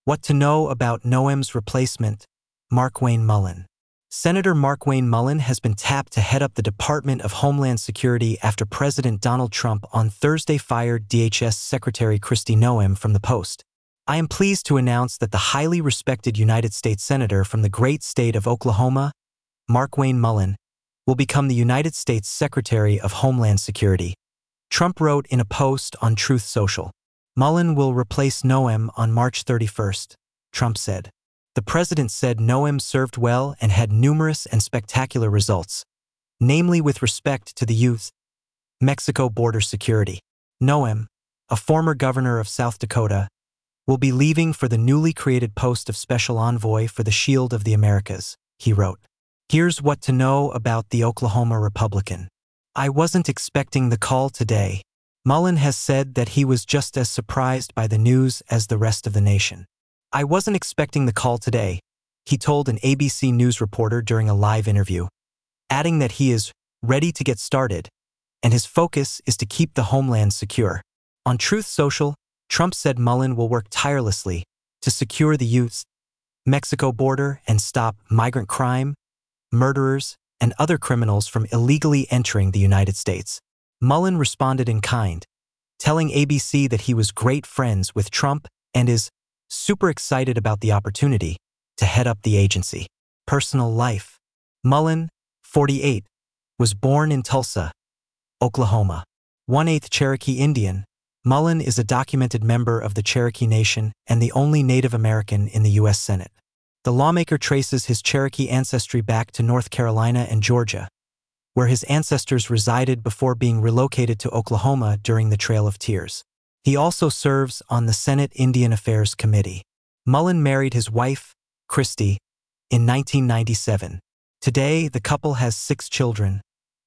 What to know about Noem's replacement, Markwayne Mullin. Senator Markwayne Mullin has been tapped to head up the Department of Homeland Security after President Donald Trump on Thursday fired DHS Secretary Kristi Noem from the post. I am pleased to announce that the highly respected United States Senator from the great state of Oklahoma, Markwayne Mullin, will become the United States Secretary of Homeland Security, Trump wrote in a post on Truth Social. Mullin will replace Noem on March 31st, Trump said. The president said Noem served well and had numerous and spectacular results, namely with respect to the U.S.-Mexico border security. Noem, a former governor of South Dakota, will be leaving for the newly created post of Special Envoy for the Shield of the Americas, he wrote. Here's what to know about the Oklahoma Republican. I wasn't expecting the call today. Mullin has said that he was just as surprised by the news as the rest of the nation. I wasn't expecting the call today, he told an ABC News reporter during a live interview, adding that he is ready to get started, and his focus is to keep the homeland secure. On Truth Social, Trump said Mullin will work tirelessly to secure the U.S.-Mexico border and stop migrant crime, murderers, and other criminals from illegally entering the United States. Mullin responded in kind, telling ABC that he was great friends with Trump and is super excited about the opportunity to head up the agency. Personal life. Mullin, 48, was born in Tulsa, Oklahoma. 1/8 Cherokee Indian, Mullin is a documented member of the Cherokee Nation and the only Native American in the U.S. Senate. The lawmaker traces his Cherokee ancestry back to North Carolina and Georgia, where his ancestors resided before being relocated to Oklahoma during the Trail of Tears. He also serves on the Senate Indian Affairs Committee. Mullin married his wife, Kristi, in 1997. Today, the couple has 6 children,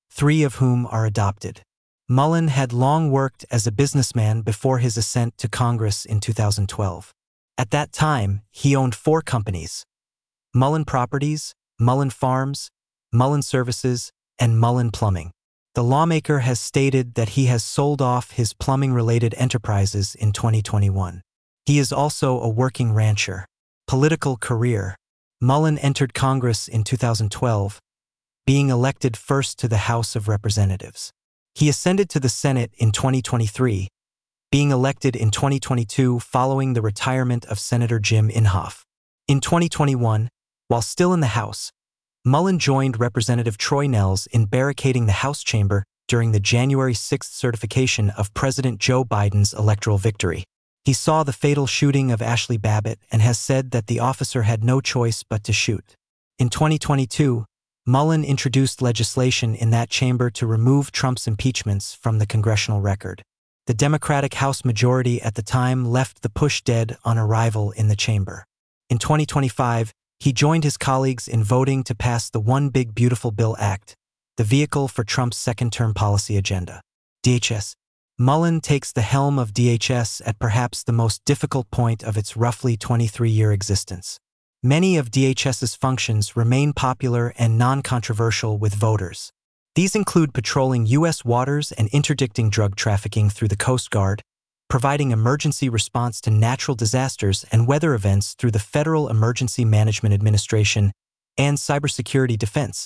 3 of whom are adopted. Mullin had long worked as a businessman before his ascent to Congress in 2012. At that time, he owned 4 companies: Mullin Properties, Mullin Farms, Mullin Services, and Mullin Plumbing. The lawmaker has stated that he has sold off his plumbing-related enterprises in 2021. He is also a working rancher. Political career. Mullin entered Congress in 2012, being elected first to the House of Representatives. He ascended to the Senate in 2023, being elected in 2022 following the retirement of Senator Jim Inhofe. In 2021, while still in the House, Mullin joined Representative Troy Nehls in barricading the House chamber during the January 6th certification of President Joe Biden's electoral victory. He saw the fatal shooting of Ashley Babbitt and has said that the officer had no choice but to shoot. In 2022, Mullin introduced legislation in that chamber to remove Trump's impeachments from the congressional record. The Democratic House majority at the time left the push dead on arrival in the chamber. In 2025, he joined his colleagues in voting to pass the One Big Beautiful Bill Act, the vehicle for Trump's second-term policy agenda. DHS. Mullin takes the helm of DHS at perhaps the most difficult point of its roughly 23-year existence. Many of DHS's functions remain popular and non-controversial with voters. These include patrolling U.S. waters and interdicting drug trafficking through the Coast Guard, providing emergency response to natural disasters and weather events through the Federal Emergency Management Administration, and cybersecurity defense.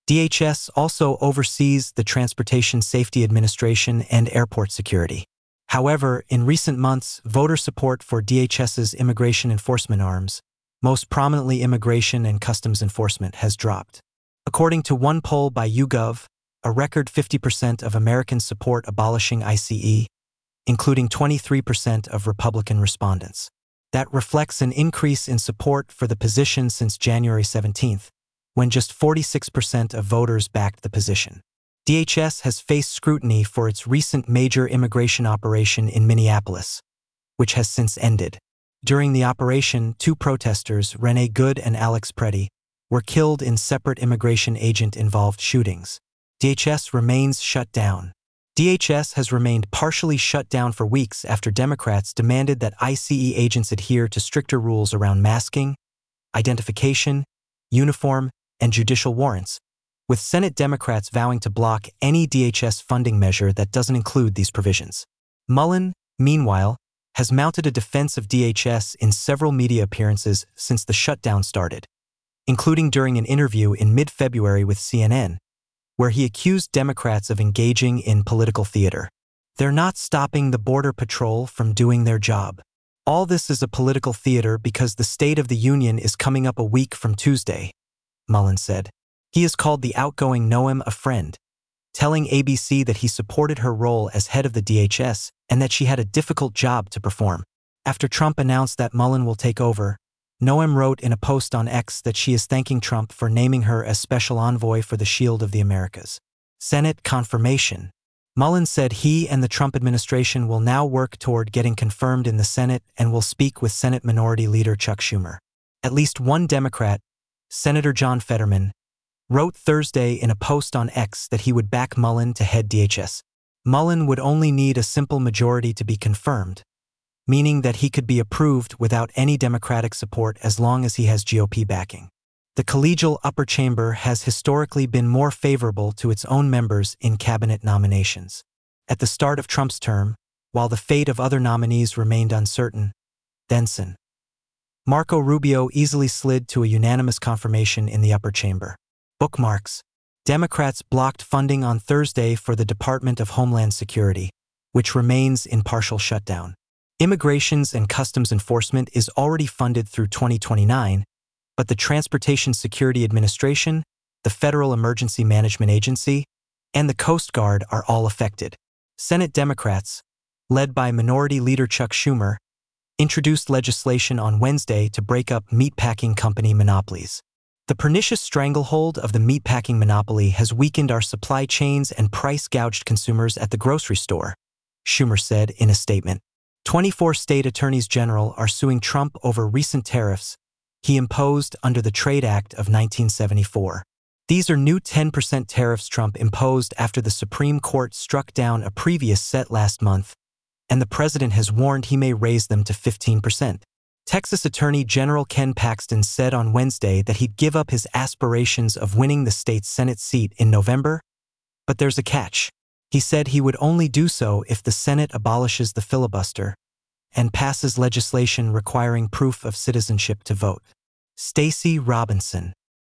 DHS also oversees the Transportation Safety Administration and airport security. However, in recent months, voter support for DHS's immigration enforcement arms, most prominently Immigration and Customs Enforcement, has dropped. According to one poll by YouGov, a record 50% of Americans support abolishing ICE, including 23% of Republican respondents. That reflects an increase in support for the position since January 17th, when just 46% of voters backed the position. DHS has faced scrutiny for its recent major immigration operation in Minneapolis, which has since ended. During the operation, 2 protesters, Renee Good and Alex Preddy, were killed in separate immigration agent-involved shootings. DHS remains shut down. DHS has remained partially shut down for weeks after Democrats demanded that ICE agents adhere to stricter rules around masking, identification, uniform, and judicial warrants, with Senate Democrats vowing to block any DHS funding measure that doesn't include these provisions. Mullin, meanwhile, has mounted a defense of DHS in several media appearances since the shutdown started, including during an interview in mid-February with CNN, where he accused Democrats of engaging in political theater. They're not stopping the Border Patrol from doing their job. All this is a political theater because the State of the Union is coming up a week from Tuesday, Mullen said. He has called the outgoing Noem a friend, telling ABC that he supported her role as head of the DHS and that she had a difficult job to perform. After Trump announced that Mullen will take over, Noem wrote in a post on X that she is thanking Trump for naming her as special envoy for the Shield of the Americas. Senate confirmation. Mullen said he and the Trump administration will now work toward getting confirmed in the Senate and will speak with Senate Minority Leader Chuck Schumer. At least one Democrat, Senator John Fetterman, wrote Thursday in a post on X that he would back Mullen to head DHS. Mullen would only need a simple majority to be confirmed, meaning that he could be approved without any Democratic support as long as he has GOP backing. The collegial upper chamber has historically been more favorable to its own members in cabinet nominations. At the start of Trump's term, while the fate of other nominees remained uncertain, then Marco Rubio easily slid to a unanimous confirmation in the upper chamber. Bookmarks. Democrats blocked funding on Thursday for the Department of Homeland Security, which remains in partial shutdown. Immigrations and Customs Enforcement is already funded through 2029, but the Transportation Security Administration, the Federal Emergency Management Agency, and the Coast Guard are all affected. Senate Democrats, led by Minority Leader Chuck Schumer, introduced legislation on Wednesday to break up meatpacking company monopolies. The pernicious stranglehold of the meatpacking monopoly has weakened our supply chains and price-gouged consumers at the grocery store, Schumer said in a statement. 24 state attorneys general are suing Trump over recent tariffs he imposed under the Trade Act of 1974. These are new 10% tariffs Trump imposed after the Supreme Court struck down a previous set last month, and the president has warned he may raise them to 15%. Texas Attorney General Ken Paxton said on Wednesday that he'd give up his aspirations of winning the state's Senate seat in November, but there's a catch. He said he would only do so if the Senate abolishes the filibuster and passes legislation requiring proof of citizenship to vote. Stacey Robinson.